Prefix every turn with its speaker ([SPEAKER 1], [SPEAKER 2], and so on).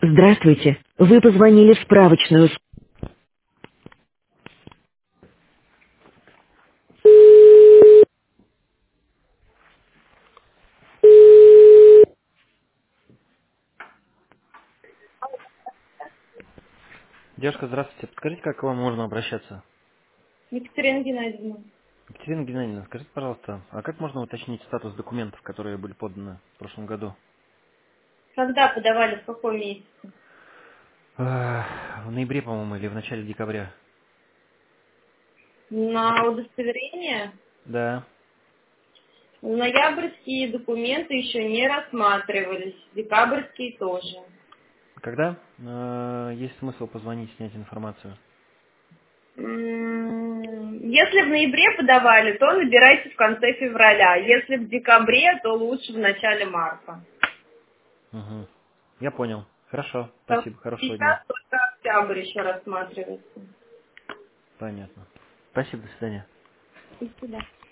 [SPEAKER 1] Здравствуйте. Вы позвонили в справочную.
[SPEAKER 2] Девушка, здравствуйте. Подскажите, как к вам можно обращаться?
[SPEAKER 3] Екатерина Геннадьевна.
[SPEAKER 2] Екатерина Геннадьевна, скажите, пожалуйста, а как можно уточнить статус документов, которые были поданы в прошлом году?
[SPEAKER 3] Когда подавали, в каком месяце?
[SPEAKER 2] В ноябре, по-моему, или в начале декабря.
[SPEAKER 3] На удостоверение?
[SPEAKER 2] Да.
[SPEAKER 3] Ноябрьские документы еще не рассматривались, декабрьские тоже.
[SPEAKER 2] Когда есть смысл позвонить, снять информацию?
[SPEAKER 3] Если в ноябре подавали, то набирайте в конце февраля. Если в декабре, то лучше в начале марта.
[SPEAKER 2] Угу. Я понял. Хорошо.
[SPEAKER 3] Так,
[SPEAKER 2] Спасибо. Хорошего дня.
[SPEAKER 3] сейчас только октябрь еще рассматривается.
[SPEAKER 2] Понятно. Спасибо. До свидания.
[SPEAKER 3] До свидания.